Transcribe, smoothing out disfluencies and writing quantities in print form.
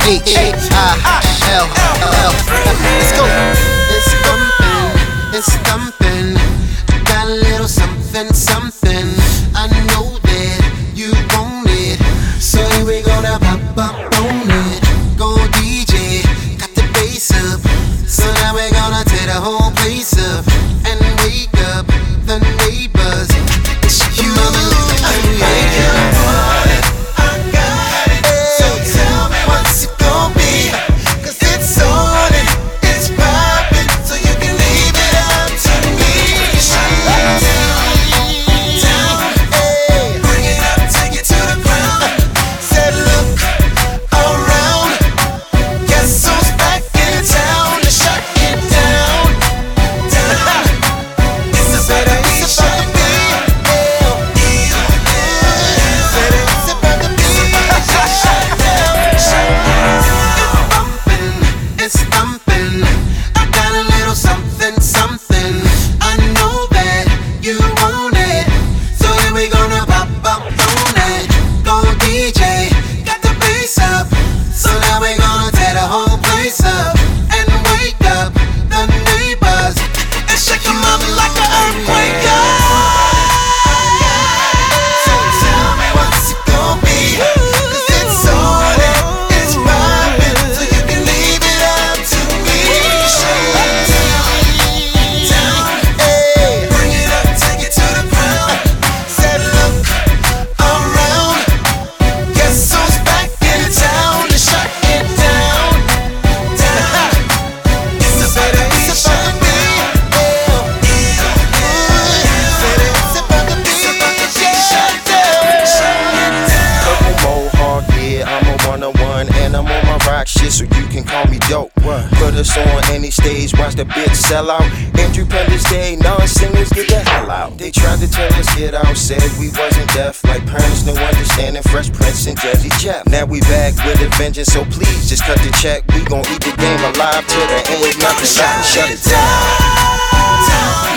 H-I-L-L. Let's go. It's thumping. I got a little something, something. I know that you want it, so here we gonna pop up on it. Go DJ, got the bass up, so now we're gonna tear the whole place up and wake up the neighbors. It's you, so you can call me dope. Put us on any stage, watch the bitch sell out. Independence Day, non-singers get the hell out. They tried to tell us get out, said we wasn't deaf. Like parents, no understanding, Fresh Prince and Jazzy Jeff. Now we back with a vengeance, so please just cut the check. We gon' eat the game alive till there ain't nothing left. Shut it down.